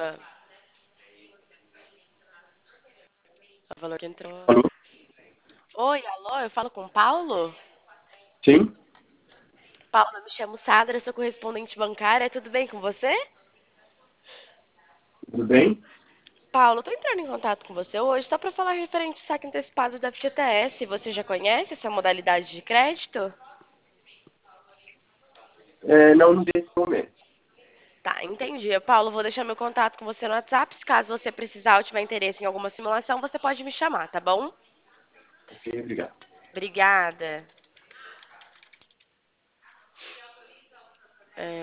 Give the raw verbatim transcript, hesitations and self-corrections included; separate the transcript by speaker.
Speaker 1: Ah, o valor que entrou.
Speaker 2: Alô?
Speaker 1: Oi, alô, eu falo com o Paulo?
Speaker 2: Sim,
Speaker 1: Paulo, eu me chamo Sadra, sou correspondente bancária, tudo bem com você?
Speaker 2: tudo bem?
Speaker 1: Paulo, eu tô entrando em contato com você hoje só para falar referente ao saque antecipado da F G T S. Você já conhece essa modalidade de crédito?
Speaker 2: É, não nesse momento.
Speaker 1: Tá, entendi. Paulo, vou deixar meu contato com você no WhatsApp. Caso você precisar ou tiver interesse em alguma simulação, você pode me chamar, tá bom?
Speaker 2: Ok, obrigado.
Speaker 1: Obrigada. É,